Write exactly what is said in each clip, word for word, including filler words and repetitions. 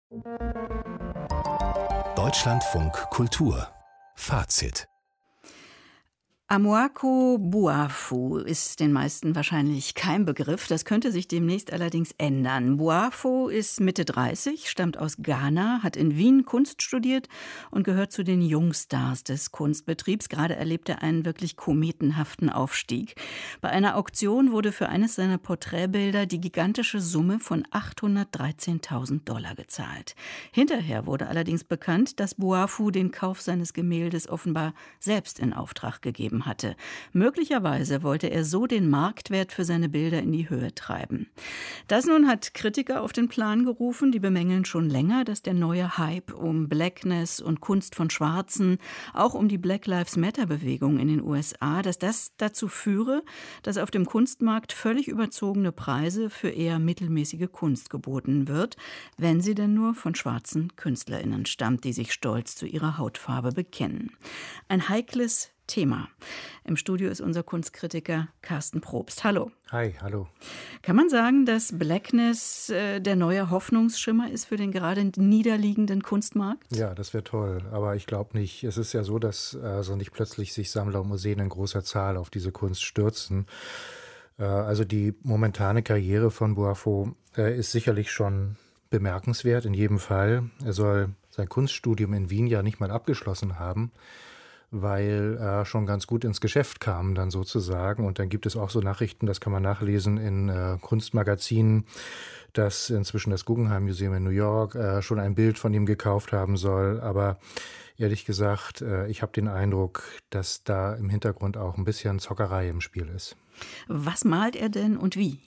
Deutschlandfunk Kultur Fazit. Amoako Boafo ist den meisten wahrscheinlich kein Begriff. Das könnte sich demnächst allerdings ändern. Boafo ist Mitte dreißig, stammt aus Ghana, hat in Wien Kunst studiert und gehört zu den Jungstars des Kunstbetriebs. Gerade erlebt er einen wirklich kometenhaften Aufstieg. Bei einer Auktion wurde für eines seiner Porträtbilder die gigantische Summe von achthundertdreizehntausend Dollar gezahlt. Hinterher wurde allerdings bekannt, dass Boafo den Kauf seines Gemäldes offenbar selbst in Auftrag gegeben hatte. Möglicherweise wollte er so den Marktwert für seine Bilder in die Höhe treiben. Das nun hat Kritiker auf den Plan gerufen, die bemängeln schon länger, dass der neue Hype um Blackness und Kunst von Schwarzen, auch um die Black Lives Matter Bewegung in den U S A, dass das dazu führe, dass auf dem Kunstmarkt völlig überzogene Preise für eher mittelmäßige Kunst geboten wird, wenn sie denn nur von schwarzen KünstlerInnen stammt, die sich stolz zu ihrer Hautfarbe bekennen. Ein heikles Thema. Im Studio ist unser Kunstkritiker Carsten Probst. Hallo. Hi, hallo. Kann man sagen, dass Blackness äh, der neue Hoffnungsschimmer ist für den gerade niederliegenden Kunstmarkt? Ja, das wäre toll, aber ich glaube nicht. Es ist ja so, dass also nicht plötzlich sich Sammler und Museen in großer Zahl auf diese Kunst stürzen. Äh, also die momentane Karriere von Boafo äh, ist sicherlich schon bemerkenswert, in jedem Fall. Er soll sein Kunststudium in Wien ja nicht mal abgeschlossen haben, weil er schon ganz gut ins Geschäft kam, dann sozusagen. Und dann gibt es auch so Nachrichten, das kann man nachlesen in äh, Kunstmagazinen, dass inzwischen das Guggenheim Museum in New York äh, schon ein Bild von ihm gekauft haben soll. Aber ehrlich gesagt, äh, ich habe den Eindruck, dass da im Hintergrund auch ein bisschen Zockerei im Spiel ist. Was malt er denn und wie?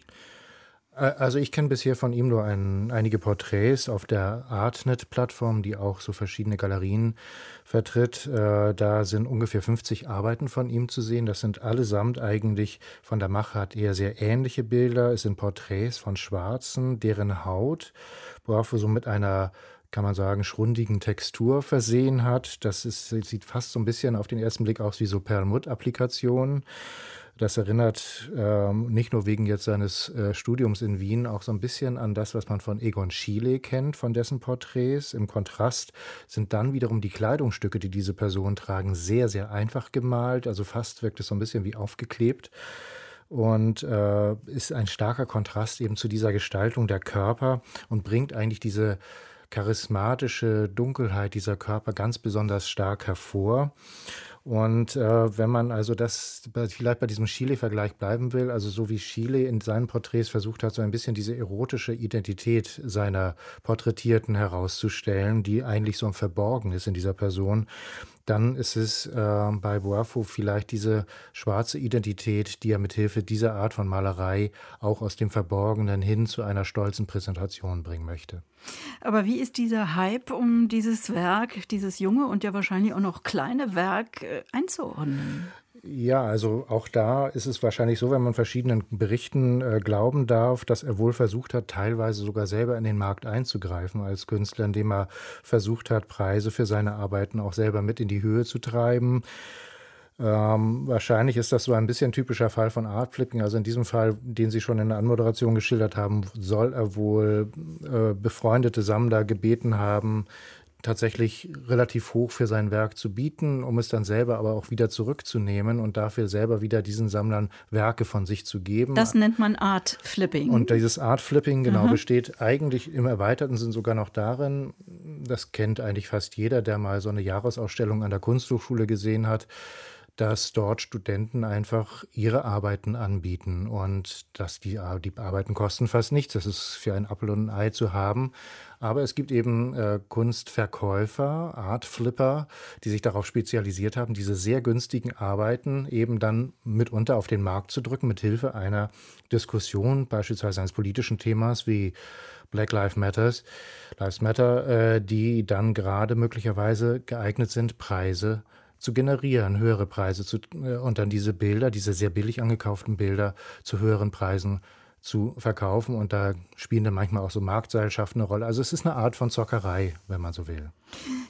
Also ich kenne bisher von ihm nur ein, einige Porträts auf der Artnet-Plattform, die auch so verschiedene Galerien vertritt. Äh, da sind ungefähr fünfzig Arbeiten von ihm zu sehen. Das sind allesamt eigentlich von der Machart eher sehr ähnliche Bilder. Es sind Porträts von Schwarzen, deren Haut Boafo so mit einer, kann man sagen, schrundigen Textur versehen hat. Das ist, sieht fast so ein bisschen auf den ersten Blick aus wie so Perlmutt-Applikationen. Das erinnert ähm, nicht nur wegen jetzt seines äh, Studiums in Wien auch so ein bisschen an das, was man von Egon Schiele kennt, von dessen Porträts. Im Kontrast sind dann wiederum die Kleidungsstücke, die diese Personen tragen, sehr, sehr einfach gemalt. Also fast wirkt es so ein bisschen wie aufgeklebt. Und äh, ist ein starker Kontrast eben zu dieser Gestaltung der Körper und bringt eigentlich diese charismatische Dunkelheit dieser Körper ganz besonders stark hervor. Und äh, wenn man also das vielleicht bei diesem Schiele-Vergleich bleiben will, also so wie Schiele in seinen Porträts versucht hat, so ein bisschen diese erotische Identität seiner Porträtierten herauszustellen, die eigentlich so verborgen ist in dieser Person, dann ist es äh, bei Boafo vielleicht diese schwarze Identität, die er mithilfe dieser Art von Malerei auch aus dem Verborgenen hin zu einer stolzen Präsentation bringen möchte. Aber wie ist dieser Hype um dieses Werk, dieses junge und ja wahrscheinlich auch noch kleine Werk äh, einzuordnen? Ja, also auch da ist es wahrscheinlich so, wenn man verschiedenen Berichten äh, glauben darf, dass er wohl versucht hat, teilweise sogar selber in den Markt einzugreifen als Künstler, indem er versucht hat, Preise für seine Arbeiten auch selber mit in die Höhe zu treiben. Ähm, wahrscheinlich ist das so ein bisschen typischer Fall von Art Flipping. Also in diesem Fall, den Sie schon in der Anmoderation geschildert haben, soll er wohl äh, befreundete Sammler gebeten haben, tatsächlich relativ hoch für sein Werk zu bieten, um es dann selber aber auch wieder zurückzunehmen und dafür selber wieder diesen Sammlern Werke von sich zu geben. Das nennt man Art Flipping. Und dieses Art Flipping, genau, Aha. besteht eigentlich im erweiterten Sinn sogar noch darin, das kennt eigentlich fast jeder, der mal so eine Jahresausstellung an der Kunsthochschule gesehen hat, dass dort Studenten einfach ihre Arbeiten anbieten und dass die, die Arbeiten kosten fast nichts. Das ist für ein Apfel und ein Ei zu haben. Aber es gibt eben äh, Kunstverkäufer, Artflipper, die sich darauf spezialisiert haben, diese sehr günstigen Arbeiten eben dann mitunter auf den Markt zu drücken, mit Hilfe einer Diskussion, beispielsweise eines politischen Themas wie Black Lives Matters, Lives Matter, äh, die dann gerade möglicherweise geeignet sind, Preise zu generieren, höhere Preise zu, äh, und dann diese Bilder, diese sehr billig angekauften Bilder zu höheren Preisen zu verkaufen. Und da spielen dann manchmal auch so Marktseilschaften eine Rolle. Also es ist eine Art von Zockerei, wenn man so will.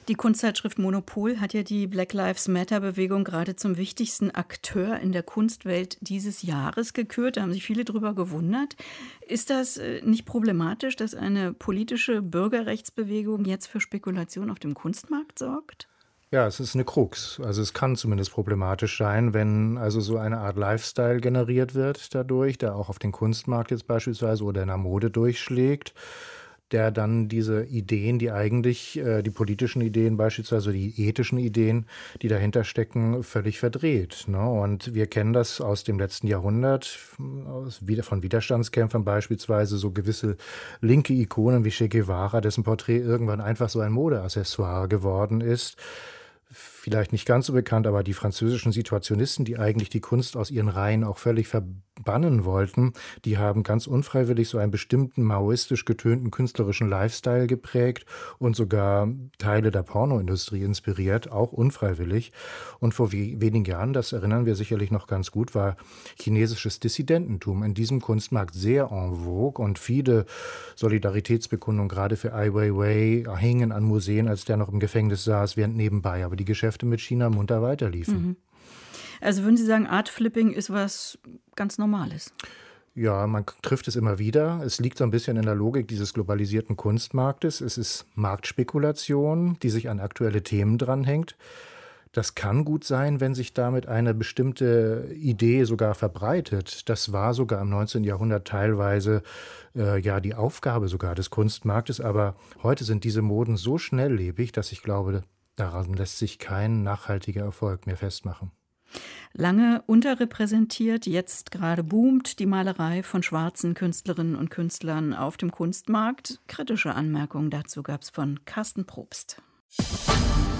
Die Kunstzeitschrift Monopol hat ja die Black Lives Matter-Bewegung gerade zum wichtigsten Akteur in der Kunstwelt dieses Jahres gekürt. Da haben sich viele drüber gewundert. Ist das nicht problematisch, dass eine politische Bürgerrechtsbewegung jetzt für Spekulation auf dem Kunstmarkt sorgt? Ja, es ist eine Krux. Also es kann zumindest problematisch sein, wenn also so eine Art Lifestyle generiert wird dadurch, der auch auf den Kunstmarkt jetzt beispielsweise oder in der Mode durchschlägt, der dann diese Ideen, die eigentlich, äh, die politischen Ideen beispielsweise, die ethischen Ideen, die dahinter stecken, völlig verdreht. Ne? Und wir kennen das aus dem letzten Jahrhundert, aus, von Widerstandskämpfern beispielsweise, so gewisse linke Ikonen wie Che Guevara, dessen Porträt irgendwann einfach so ein Modeaccessoire geworden ist. Vielleicht nicht ganz so bekannt, aber die französischen Situationisten, die eigentlich die Kunst aus ihren Reihen auch völlig verbannen wollten, die haben ganz unfreiwillig so einen bestimmten maoistisch getönten künstlerischen Lifestyle geprägt und sogar Teile der Pornoindustrie inspiriert, auch unfreiwillig. Und vor we- wenigen Jahren, das erinnern wir sicherlich noch ganz gut, war chinesisches Dissidententum in diesem Kunstmarkt sehr en vogue und viele Solidaritätsbekundungen gerade für Ai Weiwei hingen an Museen, als der noch im Gefängnis saß, während nebenbei aber die Geschäfte mit China munter weiterliefen. Mhm. Also würden Sie sagen, Artflipping ist was ganz Normales? Ja, man trifft es immer wieder. Es liegt so ein bisschen in der Logik dieses globalisierten Kunstmarktes. Es ist Marktspekulation, die sich an aktuelle Themen dranhängt. Das kann gut sein, wenn sich damit eine bestimmte Idee sogar verbreitet. Das war sogar im neunzehnten Jahrhundert teilweise äh, ja die Aufgabe sogar des Kunstmarktes. Aber heute sind diese Moden so schnelllebig, dass ich glaube, daran lässt sich kein nachhaltiger Erfolg mehr festmachen. Lange unterrepräsentiert, jetzt gerade boomt die Malerei von schwarzen Künstlerinnen und Künstlern auf dem Kunstmarkt. Kritische Anmerkungen dazu gab es von Carsten Probst.